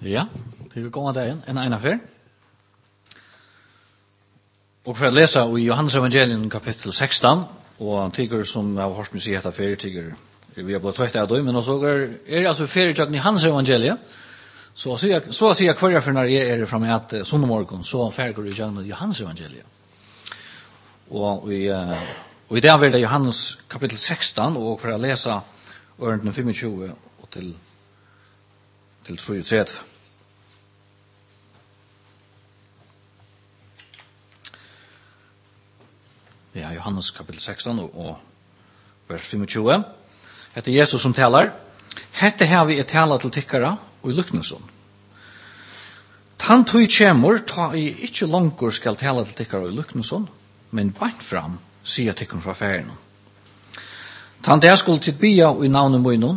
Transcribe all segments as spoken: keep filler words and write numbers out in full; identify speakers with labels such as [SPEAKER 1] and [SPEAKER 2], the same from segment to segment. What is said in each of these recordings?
[SPEAKER 1] Ja, det er gående dagen, en ene affær. Og for å lese i Johannes Evangelium kapittel sekstan, og tigger som jeg har hørt meg si etter ferie, tigger vi har blitt tvekt av det, men også er det altså ferie i Johannes Evangelium, så å si hver for når jeg er fremme at sonnemorgen, så ferger i Johannes Evangelium. Og i, og i det er det Johannes kapittel sekstan, og for å lese ørendene tjuefem og til, til treogtredve. Ja, Johannes kapittel sekstan og, og vers tjuefem. Hette er Jesus som talar. Hette har vi et tala til tikkara og i luknelsen. Tant hui kjemur, ta i ikkje langkur skal tala til tikkara og i luknelsen, men beint fram, sier tikkun fra ferien. Tant jeg skulle til bia og i navnet munnen,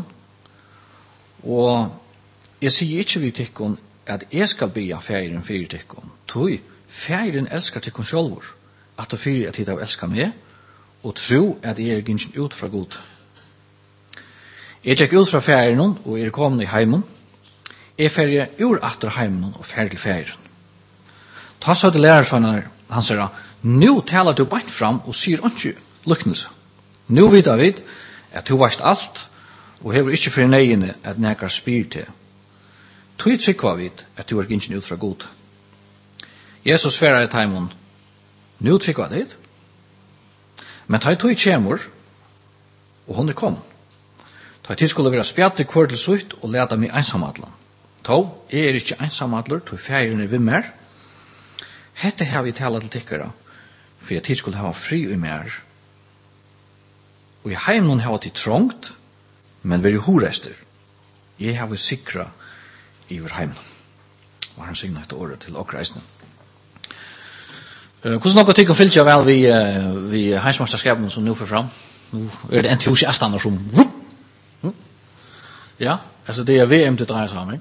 [SPEAKER 1] og jeg sier ikkje vi tikkun at jeg skal bia ferien fyrir tikkun. Tui, ferien elskar tikkun sjolvur, at det fyrir at jeg elskar meg, og tro at jeg er gynnsyn ut fra god. Jeg gikk ut fra ferien og er kommet i heimen. Jeg ferie ur atter heimen og ferie til ferien. Ta så det lærersvannet, han sier, nu taler du beint fram og sier ikke lyknelse. Nu vet jeg vet at du varst alt, og hever ikke for nøyene at nekar spyr til. Tog tryggva vet at du er gynnsyn ut fra god. Jesus ferie i heimen, nu tryggva det. Men ta i tog kjemur, og hun er kommet. Ta i tid skulle være spjatt til kvart til sutt og leta meg einsamadlan. Ta, jeg er ikke einsamadler, tog ferien er vi mer. Hette har vi tala til tikkara, for jeg tid skulle ha fri i mer. Og i heimen har vi trångt, men vi er horester. Jeg har vi sikra i vår heimen. Og han signet etter året til åkreisene. Uh, hvordan noe tikk og fyllt jeg vel vi, uh, vi heimsmasterskapen som nå får fram? Nå er det entusiastene som vup! Ja, altså det er V M til dreier sammen.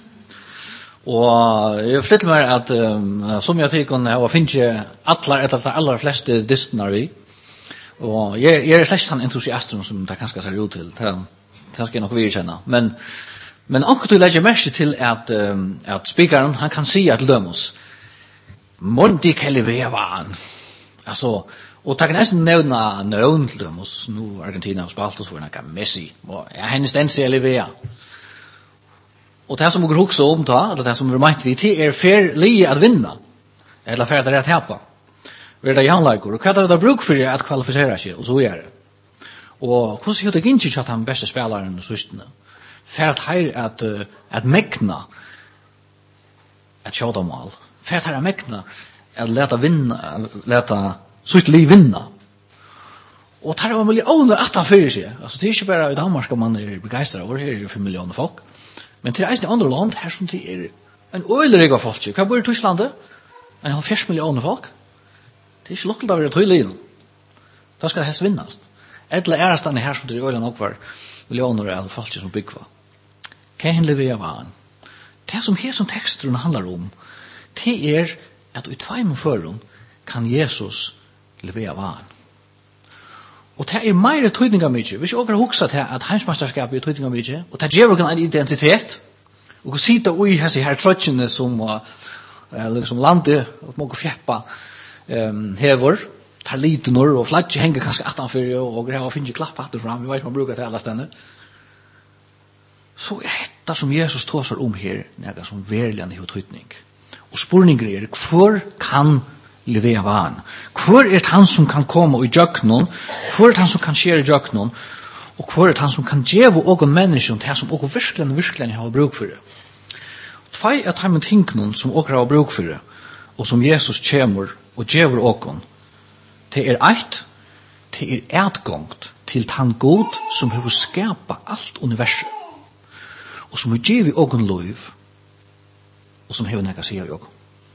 [SPEAKER 1] Og jeg flytter meg at um, som jeg tykker jeg finner alle etter de aller fleste distene vi. Og jeg, jeg er slett sånn entusiaster som det kanskje ser ut til. Det, det skal jeg nok virkjenne. Men, men akkurat du legger merke til at, um, at speakeren han kan si at lømmes Mondi kelli vevan. Altså, og takk nesten nevna nøvn til dem, og nå Argentina har spalt oss for noe Messi, og jeg hennes den ser Livea. Og det som vi hukser om ta, eller det som vi meint vi til, er fer li at vinna, eller fer at det er tapa. Vi er det janleikur, og hva er det bruk for at kvalifisera seg, og så er det. Og hvordan er det ikke at han beste spelaren og systene? Fer at her at, at megna at sjådamal, fer at her at megna at leta vinna, leta sutt liv vinna. Og tar det millioner at han fyrir seg. Altså, det er ikke bare i Danmark at man er begeistret over, her er det fem millioner folk. Men til reisen i andre land, her som det er en øyelig av folk. Hva bor i Tysklandet? En halvfjerds millioner folk. Det er ikke lukkelt av å være tøylig. Da skal det helst vinnast. Edle er stannet her som det er øyelig nok var millioner av folk som byggva. Hva er henlig vi av han? Det som her som teksten handler om, det er at i tveim føren kan Jesus levera van. Og det er mer tydning av mykje. Hvis jeg også har hukset til at heimsmesterskapet er tydning av mykje, og det gjør en identitet, og sitte ui hese her trøtjene som uh, liksom landet, og må gå fjeppa um, hever, tar litenor, og flagget henger kanskje attanfyrir, og greier å finne klapp hatter fram, vi vet man bruker til alle stedene. Så er dette som Jesus tåser om her, nega som verlig har tydning. Og spurninger er, hvor kan levera van. Hvor er han som kan komme i jøknon? Hvor er han som kan skjere i jøknon? Og hvor er han som kan gjeve ågon mennesken til han som ågon virkelig virkelig har bruk for det? Tvei er han med tingnon som ågon har bruk for det, og som Jesus kjemur og gjever ågon. Det er eit, det er etgångt til han god som har skapa alt universet, og som har givet ågon lov, og som har nekka sier ågon.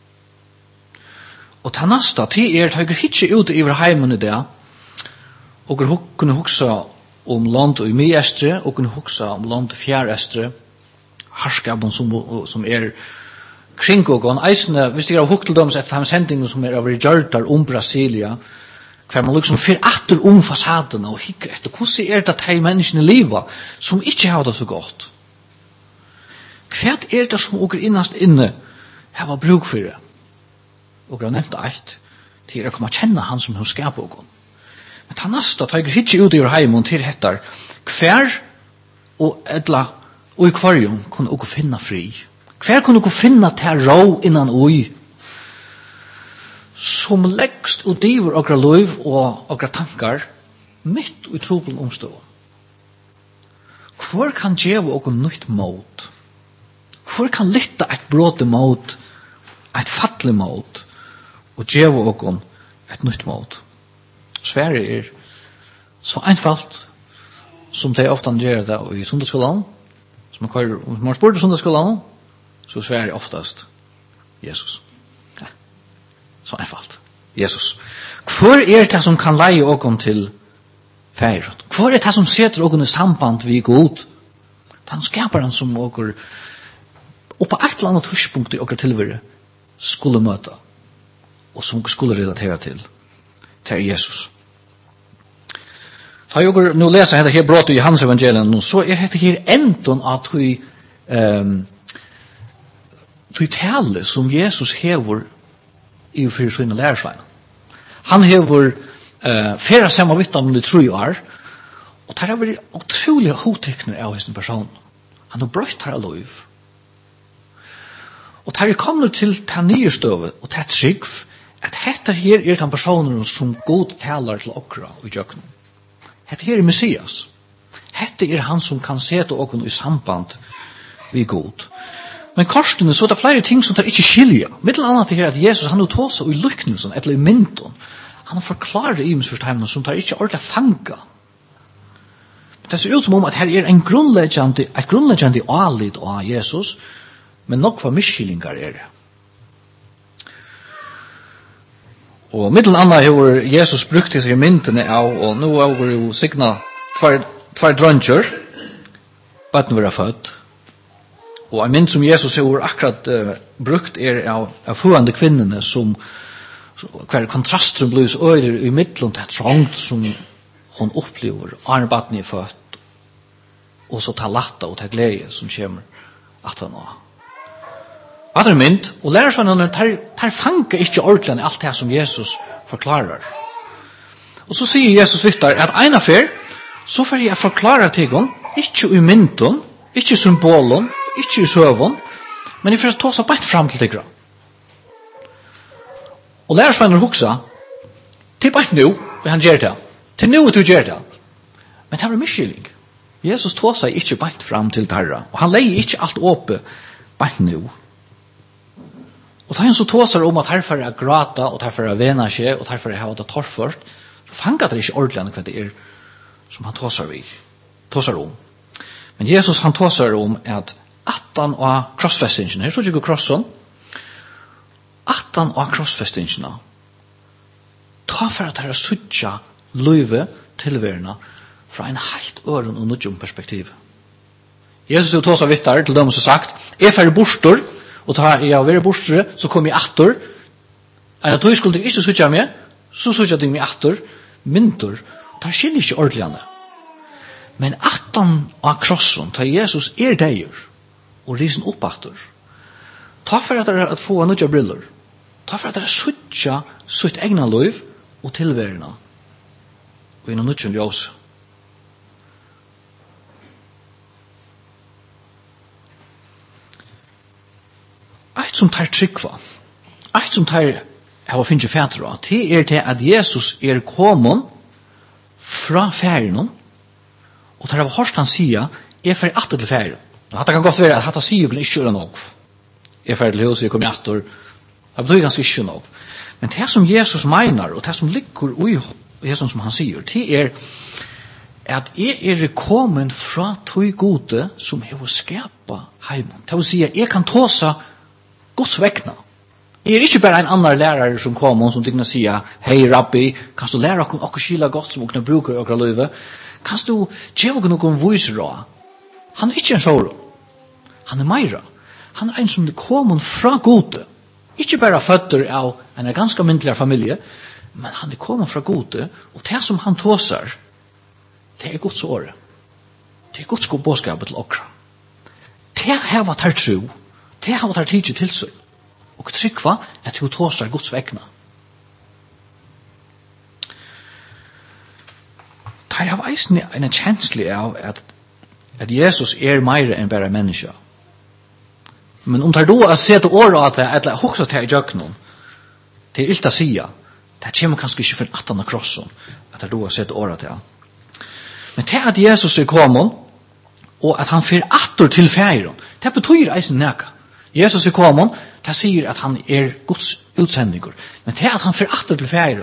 [SPEAKER 1] Og ta nasta, til er tøyger hitje ute i heimen i det, og kunne huksa om land og i mi-estre, og kunne huksa om land og fjær-estre, harskapen som, som er kring og gån. Eisene, hvis jeg har hukk til dem etter hans hendingen som er over i Gjørtar om Brasilia, hver man liksom fyr atter om fasadene og hikker etter, hvordan er det at de menneskene livet som ikke har det så godt? Hva er det som åker innast inne her var bruk for det? Og jeg har nevnt eit til å komme å kjenne han som hun skaper åken. Men ta nasta, ta jeg ikke ut i heimen til hettar hver og edla og i kvarjon kunne åker finna fri. Hver kunne åker finna til rå innan oi som leggst og diver okra liv og okra tankar mitt i trobel omstå. Hvor kan djeva okra nytt mot? Hvor kan lytta et bråte mot, et fattelig mot, og djeva okra et nytt mot? Sverige er så einfalt som det ofta gjør det i sundagsskolan, som man spør i sundagsskolan, så Sverige oftast Jesus. Så einfalt. Jesus. Hvor er det som kan leie åkken til færd? Hvor er det som setter åkken i samband vi god? Den skaperen som åkken og på et eller annet tidspunkt i åkken tilvære skulle møte og som skulle relatera til til Jesus. Så jeg nå leser dette her brått i Johannes evangeliet, så er dette her enden at vi um, vi taler som Jesus hever i fyrir sine lærersvein. Han hever uh, fyrra samme vittan om det tru år, og det har vært utrolig hotekner av hesten person. Han har brøtt her lov. Og det har kommet til den nye støve, og det er trygg, at dette her er den personen som god taler til okra i jøkken. Dette her er Messias. Dette er han som kan sette okra i samband vi god. Men korstene så er det flere ting som tar ikke skilja. Middel annet til her at Jesus han har tått seg i lykkelsen, eller i mynden. Han har forklaret i misforstående som tar ikke ordentlig fanga. Det ser ut som om at her er en grunnleggende, et grunnleggende alit av Jesus, men nok for misskillingar er det. Og middel annet har Jesus brukt til seg myndene av, og nå har vi jo signa tvær drøntjer, bare nå er født. Og en mynd som Jesus har akkurat uh, brukt er av, av fuende kvinnene som hver kontrasten blir så øyre i middelen til trångt som hun opplever armbaten i født og så ta latta og ta glede som kommer at han har. At er mynd, og lærer sånn at tar, tar fanga ikke ordentlig alt det som Jesus forklarer. Og så sier Jesus vittar at en affær så får jeg forklare til ham ikke i mynden, ikke i symbolen, ikke i søvn, men jeg får ta seg bare fram til det. Og lærersvenner hoksa, til bare nå, og han gjør det. Til nå er du gjør det. Men det var miskylling. Jesus tog seg ikke bare fram til det, og han leier ikke alt åpe bare nå. Og da han så tog seg om at her for å gråta, og her for å vene seg, og her for å ha det torrført, så fanget det ikke ordentlig hva det er som han tog seg, tog seg om. Men Jesus han tog seg om at attan og krossfestingen, her så ikke krossen, attan og krossfestingen, ta for at det er suttja løyve tilværende fra en helt øren og nødjum perspektiv. Jesus har tås av vittar til dem som sagt, jeg fer bostor, og ta jeg av være bostor, så kom jeg atter, enn at du skulle ikke suttja meg, så suttja de meg atter, myntor, ta skiljer ikke ordelig. Men attan av krossen, ta Jesus er deir, og risen opp atter. Ta for at det er at få nødja briller. Ta for at det er suttja sutt egna liv og tilværende. Og innom nødja ljøs. Eit som tar tryggva, eit som tar hava finnje fætra, det er til at Jesus er kommet fra færen, og tar hava hørst han sia, er fer atter til færen. Hatta kan godt være at hatta sier ikke gjøre nok. Jeg er ferdig til hos, jeg kommer i atter. Det betyr ganske ikke nok. Men det som Jesus mener, og det som ligger i det som han sier, det er at jeg er kommet fra tog gode som jeg har skapet heimen. Det vil si at jeg kan tåse Guds vekna. Jeg er ikke bare en annen lærere som kommer som digner sier, hei rabbi, kan du lære oss å skille godt som å kunne bruke okra løyve? Kan du gjøre noen viser da? Han er ikke en sjåre. Han er meira. Han er en som er kommet fra gode. Ikke bare føtter av en ganske myndelig familie, men han er kommet fra gode, og det som han tåser, det er Guds åre. Det er Guds god bådskap til okra. det här var tar tro, det här var tar tid till sig. Och tryckva att du tåsar Guds vägna. Det har eisen en känsla av att, att Jesus är mer än bara människa. Men om det då att se till året att det är ett hoxas till i jöknon, det är ilt att säga, det kommer kanske inte för att han har krossen, att det då att se till året till. Men det att Jesus är kommen, og at han fyrir attor til færen, det betyr eisen neka. Jesus er kommen, det sier at han er Guds utsendinger, men det at han fyrir attor til færen.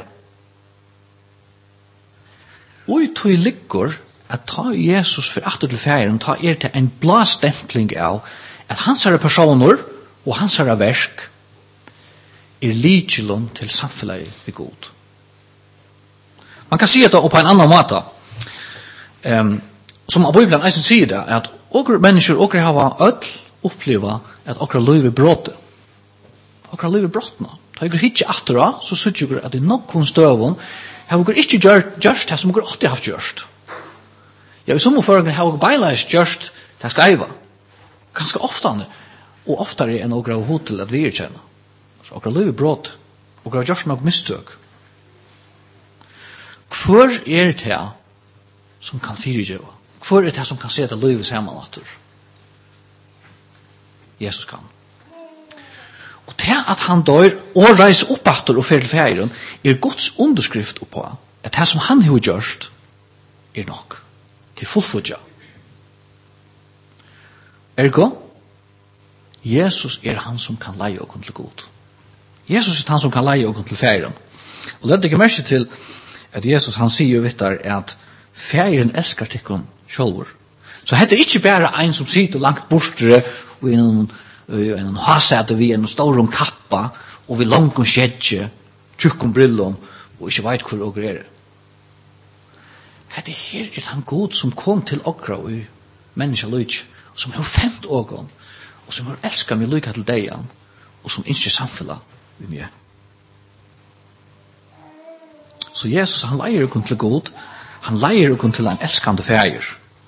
[SPEAKER 1] Og i tog ligger at ta Jesus fyrir attor til færen, ta er til en blastempling av at hans er personer og hans er versk er lidkjelen til samfunnet ved god. Man kan si det på en annan måte. Um, som av Bibelen eisen sier det, at okra mennesker, okra hava öll oppleva at okra liv er bråte. Okra liv er bråtna. Ta okra hitje attra, så sykker okra at i nokkun støvun har okra ikkje gjørst det som okra åtti haft gjørst. Ja, i somme føringen har okra beileis gjørst det skreiva. Ganske oftane, og oftare enn okra hod til at vi er kjenna. Så okra liv er bråte. Okra har gjørst nok mistøk. Hvor er det som kan fyrirgjøva? Hvor er det som kan sette livet sammen atter? Jesus kan. Og til at han dør og reiser opp atter og fer til feiren er Guds underskrift oppå at det som han har gjort er nok til fullfudja. Ergo, Jesus er han som kan leie oss til god. Jesus er han som kan leie oss til feiren. Og det er ikke merke til at Jesus han sier jo vittar at feiren elskar tikkun sjálfur. Så hetta er ikke bare en som sitter langt bortre og i en, en hasete vi en stor kappa og vi langt skjedje, tjukkum brillum og ikke veit hvor okra er. Hetta her er han god som kom til okra og i menneska lyk, som har femt ågon og som har elskat meg lyka til deian og som innskjer samfella vi mye. Så Jesus han leier okon til god, han leier okon til en elskande feir.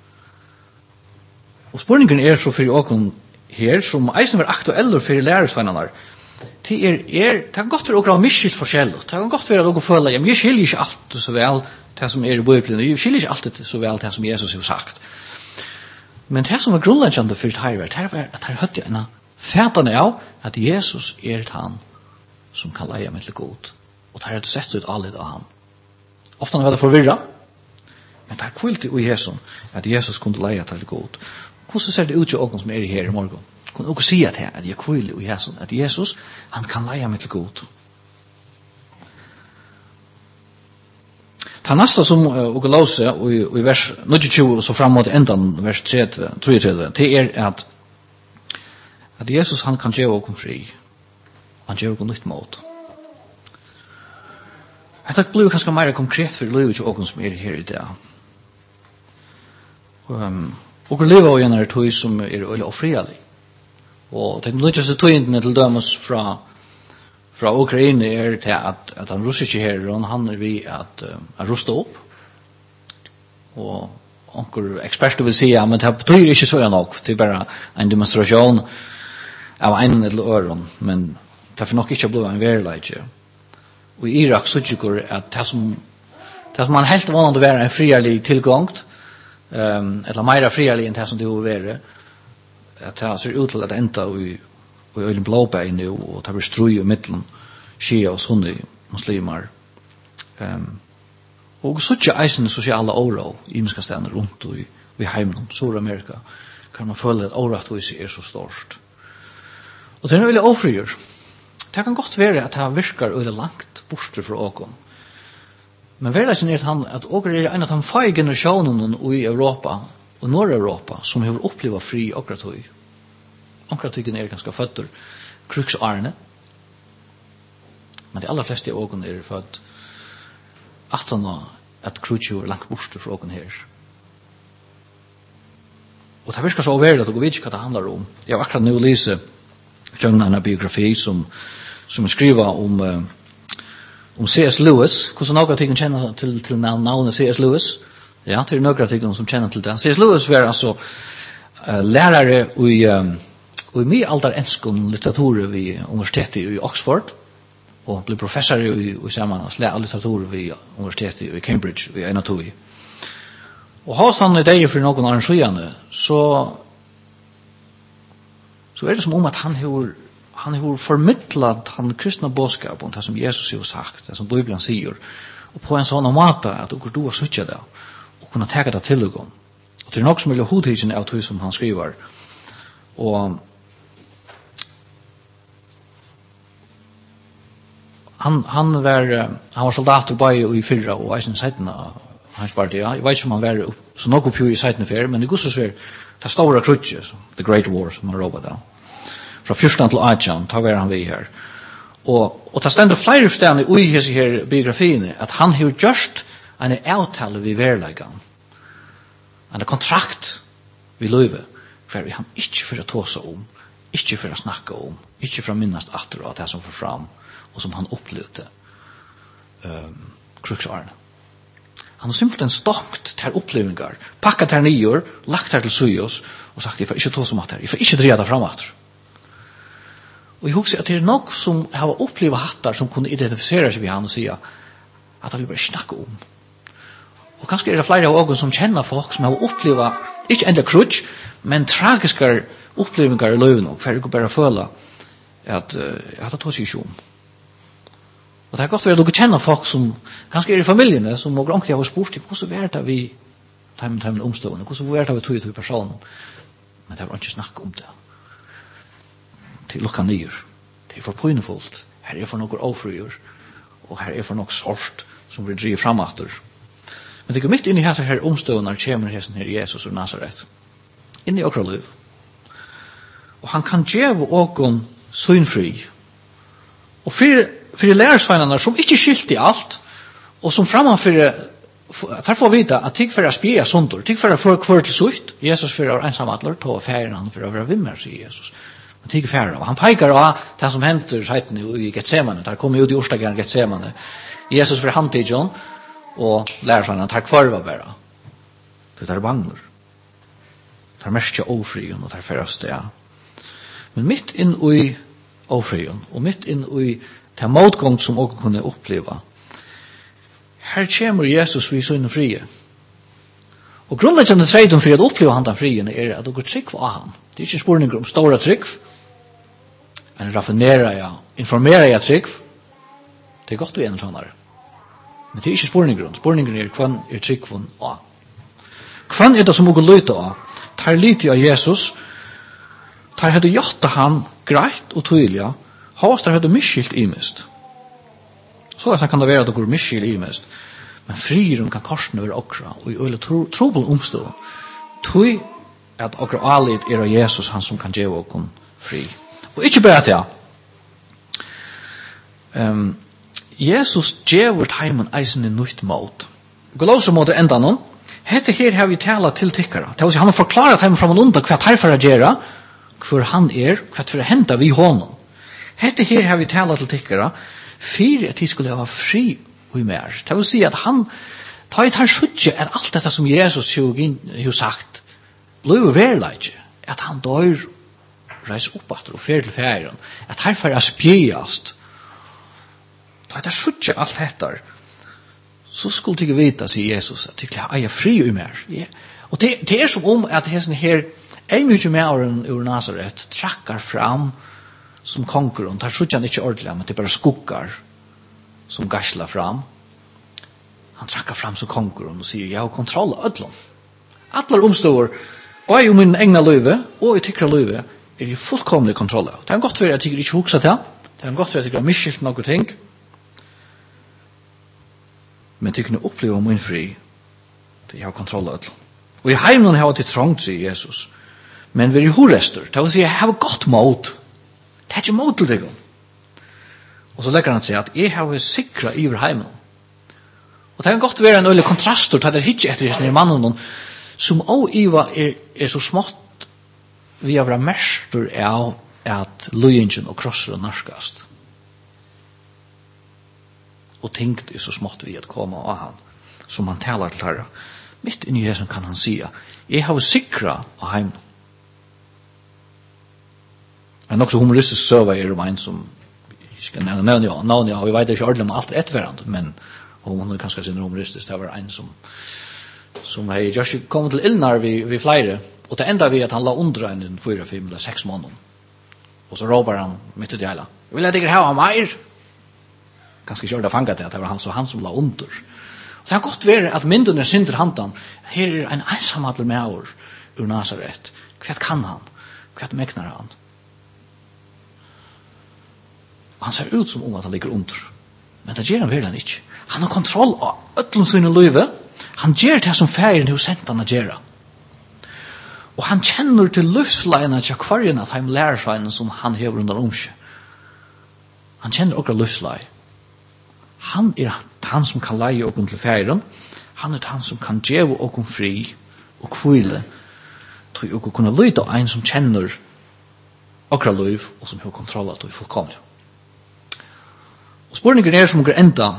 [SPEAKER 1] Og spurningen er så fyrir okon her, som eisen var aktueller fyrir lærersvennerne, det er, er, det kan godt være okra miskilt forskjellig, det kan godt være at okra føler, ja, men jeg skiljer ikke alt så vel det som er i Bibelen, jeg skiljer ikke alt så vel det som Jesus har sagt. Men det som er grunnleggjande for det her, det er at her høtte en fætane av at Jesus er et han som kan leie meg til god, og det har sett ut alle av han. Ofta er det forvirra, men det er kvilt i Jesus at Jesus kunne leie til god. Hvordan ser det ut til åkken som er her i morgen? Kunne dere si at jeg er kvilt i Jesus, at Jesus, han kan leie meg til god. Det neste som dere låser i vers tjugo og så fram mot endan, vers treogtredve, det er at at Jesus han kan gjøre åkken fri. Han gjør åkken nytt mot. Det blir kanskje mer konkret for livet til åkken som er her i dag. Um, og lever i en av tog som er øyelig og frialig. Og det lykkes togene til dømes fra, fra Ukraina er til at, at han russer ikke her, og han er vi at uh, ruste opp. Og onker eksperter vil si, ja, men det betyr ikke så nok, det er bare en demonstrasjon av en eller øren, men det får nok ikke bli en verleidje. Og i Irak så tykker at det som, det som man helt vanlig å være en frialig tilgångt, um, eller mer frialig enn det som det vil være, at det ser ut til at det enda i, i øyne blåbæg nå, og det blir strøy i midten, skje og sunni muslimer. Um, og så ikke eisen sosiale oro i imenska stedene rundt i, i heimen, Sur-Amerika, kan man føle at åretvis er så størst. Og det er veldig ofrigjør. Det kan godt være at det virker veldig langt borte fra åkken. Men verdelsen er at, han, at åker er en av de fire generasjonene i Europa og Nord-Europa som har opplevd fri åkratøy. Åkratøyene er ganske føtter kruksarne. Men de aller fleste av åkene er født at han at kruksjøy er langt borte fra åkken her. Og det virker så overlig at dere vet ikke hva det handler om. Jeg har akkurat nå lyse Jøgna en biografi som, som skriver om, uh, om C S Lewis. Hvordan noen ting kjenner til, til navnet C S Lewis? Ja, det er noen ting som kjenner til det. C S Lewis var altså uh, lärare i um, i mig alldar enskon litteratur vid universitetet i Oxford och blev professor i, i samman litteratur vid universitetet i Cambridge i Enatoi. Och har han i dag för någon arrangerande så så är det som om att han har han har förmedlat han kristna budskap om det som Jesus har sagt, det som Bibeln säger, och på en sån måte att du då har suttit där och kunna ta det till dig. Och det är nog som är hodheten av det som han skriver. Och han han var han var soldat på i fyrra och i sedan hans parti. Jag vet inte om han var så något på i sedan för, men det går så så det stora krutches, the great war som man ropar där. Från fjorton till arton tar vi han vi här. Och och det ständer flera ställen i his här biografin att han har just en avtal vid verkligheten. En kontrakt vi löve för vi han inte för att ta sig om, inte för att snacka om, inte för att minnas att det som för fram och som han upplevde ehm kruxarna. Han har simpelthen stockt till upplevelser, packat här nyer, lagt här till sujos och sagt, jag får inte ta som att här, jag får inte dreja det framåt. Och jag husker att det är något som har upplevt hattar som kunde identifiera sig vid han och säga att han vill bara snacka om. Och kanske är det flera av oss som känner folk som har upplevt, inte enda krutsch, men tragiska upplevelser i löven och för att bara føla att jag har tagit sig om. Och det har gått för att du känner folk som kanske är i familjen som några gånger har spurt hur så är det vi tar med med omstående, hur så är det vi tog till personen. Men det har inte snackat om det. Till lucka ner. Det är för poängfullt. Här är för några ofrior och här är för något sort som vi driver framåt. Men det går mitt in i här här omstående kommer hästen här Jesus och Nazaret. In i okra liv. Och han kan ge ågon synfri. Och för för lärarsvänarna som inte skilt i allt och som framför tar får vita att tyck för att spia sånt tyck för att få kvar till sutt Jesus för att ensam att låta ta färden han för att vara vimmer sig Jesus men tyck färden och han pekar och det som händer sätt nu i Getsemane där kommer ut i orstagen Getsemane Jesus för han till John och lärarsvänarna tar kvar var bara för det är bangor tar mest ofri och tar färst det men mitt in i ofrion och mitt in i det motgång som också kunde uppleva. Här kommer Jesus vid sin frie. Och grundläggande tredje för att uppleva han den frien är att du går tryck av han. Det är inte spårningar om stora tryck. Men raffinera ja, informera ja tryck. Det är gott vi är en sånare. Men det är inte spårningar om. Spårningar är kvann är tryck från A. Kvann är det som också lyta av. Tar lite av Jesus. Tar hade gjort han greit och tydliga. Havstar hade misskilt i mest. Så att han kan det vara att det går misskilt i mest. Men frirum kan korsna över okra och i öle trobel omstå. Tui att okra alit är av Jesus han som kan ge okon fri. Och inte bara det. Um, Jesus gjør heimen eisen i nytt mål. Gålås mot enda någon. Hette her har vi talat till tyckare. Det vill säga han har förklarat heimen fram och undan kvart här för att göra. För han är kvart för att hända vid honom. Hette her har vi talat till tyckare. För att de skulle ha fri och mer. Det vill säga att han tar ett här skjutje att allt detta som Jesus har sagt blir verkligt. Att han dör reis uppåt och fer till färgen. Att här för att spjöast. Ta det skjutje allt detta. Så skulle jag veta, säger Jesus, att jag är fri och mer. Ja. Och det, det är som om att det här är mycket mer än ur Nazaret trackar fram som konkurren. Det skjutje han inte ordentligt, men det bara skuggar som gasslar fram. Han trackar fram som konkurren och säger, jag har kontroll av ödlom. Alla omstår, och i min egna löve, og i tyckra löve, är det fullkomlig kontroll av. Det är gott för att jag tycker inte huxa till. Det är gott för att jag tycker misskilt något ting. Men tycker ni uppleva min fri, det jag har kontroll av ödlom. Och i heimen har jag till trångt, säger Jesus. Men vi är horester. Det vill säga, jag har gott mot. Det är inte mot till det. Och så lägger han sig att jag har sikra i heimen. Och det kan gott vara en ölle kontrast till det hitch efter den mannen som å Iva är, är så smått vi har varit mäster av att löjningen och krossar och narskast. Och tänkt är så smått vi att komma av han som han talar till herra. Mitt inne i det som kan han säga jag har sikra av heimen. En också humoristisk söva är det en som jag ska nämna ja, navn ja, vi vet inte ordentligt om allt rätt varandra, men hon är kanske sin humoristisk. Det var en som som har just kommit till illnar vi vi flera och det enda vi att han la under en fyra fem eller sex månader. Och så ropar han mitt i det hela. Jag vill att dig ha mer. Kanske kör det fangat det var han så han som la under. Och det har gått vare att mynden är synder handan. Här är en ensamhandel med år ur Nazaret. Vad kan han? Vad mäknar han? Han ser ut som om att han ligger under. Men det ger han verkligen inte. Han har kontroll av ötlun sina livet. Han ger det som färgen hos sent han att göra. Og han kjenner til livsleina til kvarjen at han lærer seg som han hever under omskje. Han kjenner okra livslein. Han er han som kan leie okkur til færen. Han er han som kan gjeve okkur fri og kvile til okkur kunne lyde av en som kjenner okra liv og som har kontroll av det fullkomlig. Og spørningen er som okkur enda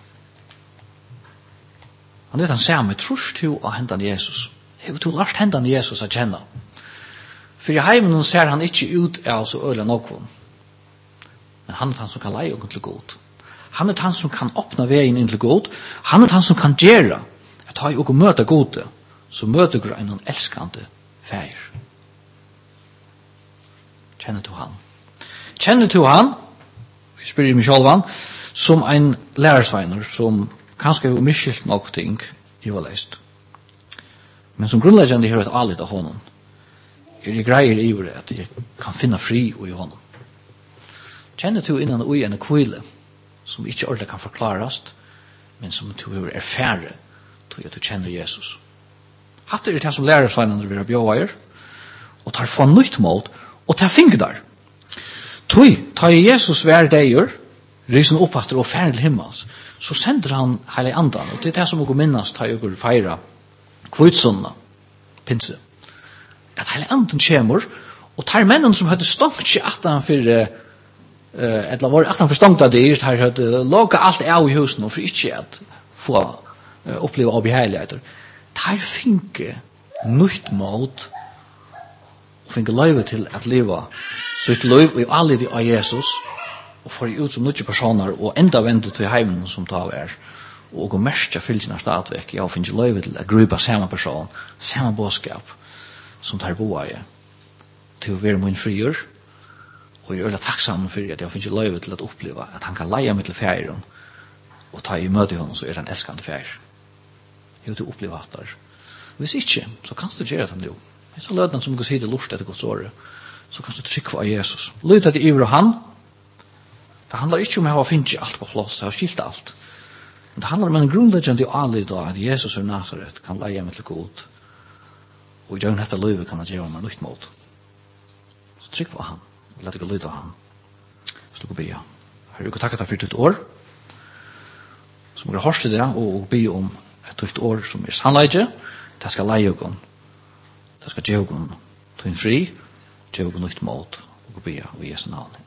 [SPEAKER 1] han er den samme trus til å hente Jesus. Hever du lært hendene Jesus å kjenne? For i heimen ser han ikke ut av så øyla nokvom. Men han er han som kan leie og til god. Han er han som kan åpne veien inn til god. Han er han som kan gjøre at ha og møte gode, så møter du en elskende feir. Kjenner du han? Kjenner du han? Vi spør meg selv han, som en lærersveiner, som kanskje har miskilt nok ting i var leist. Men som grunnleggende har et alit av honom. Er det greier i det at jeg kan finne fri i honom. Kjenner du innan ui en kvile som ikke ordentlig kan forklares, men som du har erfære til at du kjenner Jesus. Hatt er det som lærer seg når vi har bjøveier, og tar få nytt mål, og tar finger der. Tui, tar Jesus hver deir, rysen opp etter og færre til himmels, så sender han hele andan, og det er det som dere minnes tar dere feira kvitsunna, pinse. At hele anden kommer, og tar mennen som hadde stångt ikke at han for, uh, eller var at han for stångt av det, har hadde laget alt av i husen, og for ikke at få uh, oppleve av beheiligheter. Tar finke nytt mot, og finke løyve til at leva sitt liv i alle av Jesus, og får ut som nytt personer, og enda vende til heimen som tar er, og gå mest av fylgjene stadvek. Jeg finner løyve til at grupa samme person, samme bådskap, som tar boa i, til å være min frier, og jeg er veldig takksam for at jeg finner løyve til at oppleve at han kan leie meg til feiren, og ta i møte honom, så er han elskende feir. Jeg vil oppleve at der. Hvis ikke, så kan du gjøre det nå. Hvis jeg lødden som du kan si det lort etter godt såret, så kan du trykke av Jesus. Løyde det iver han, det handler ikke om å finne alt på plass, jeg har skilt alt. Men det handler om en grunnleggende alit av at Jesus ur Nazaret kan leie meg til god, og i døgn etter livet kan han gjøre meg nytt mot. Så trykk på han, og la deg lyde av han. Så du kan be. Herre, du kan takke deg for ditt år, som er hørst i det, og be om et nytt år som er sannleidje, det skal leie oss, det skal gjøre oss til en fri, gjøre oss nytt mot, og be av Jesu navn.